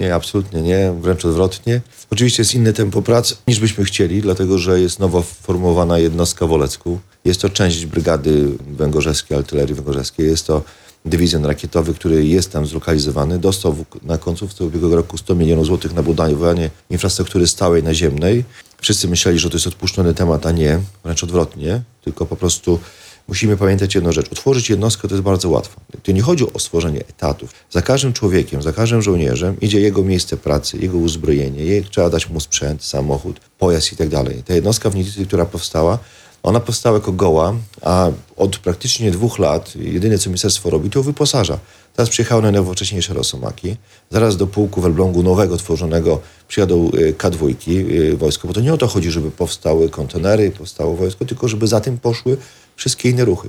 Nie, absolutnie nie, wręcz odwrotnie. Oczywiście jest inne tempo prac niż byśmy chcieli, dlatego że jest nowo formowana jednostka w Olecku. Jest to część brygady węgorzeskiej, artylerii węgorzeskiej. Jest to dywizjon rakietowy, który jest tam zlokalizowany. Dostał na końcówce ubiegłego roku 100 milionów złotych na budowanie infrastruktury stałej naziemnej. Wszyscy myśleli, że to jest odpuszczony temat, a nie, wręcz odwrotnie, tylko po prostu musimy pamiętać jedną rzecz. Utworzyć jednostkę to jest bardzo łatwo. To nie chodzi o stworzenie etatów. Za każdym człowiekiem, za każdym żołnierzem idzie jego miejsce pracy, jego uzbrojenie, trzeba dać mu sprzęt, samochód, pojazd i tak dalej. Ta jednostka w Nidzicy, która powstała, ona powstała jako goła, a od praktycznie 2 lat jedyne, co ministerstwo robi, to wyposaża. Teraz przyjechały najnowocześniejsze rosomaki. Zaraz do pułku w Elblągu nowego tworzonego przyjadą K2 wojsko, bo to nie o to chodzi, żeby powstały kontenery, powstało wojsko, tylko żeby za tym poszły wszystkie inne ruchy.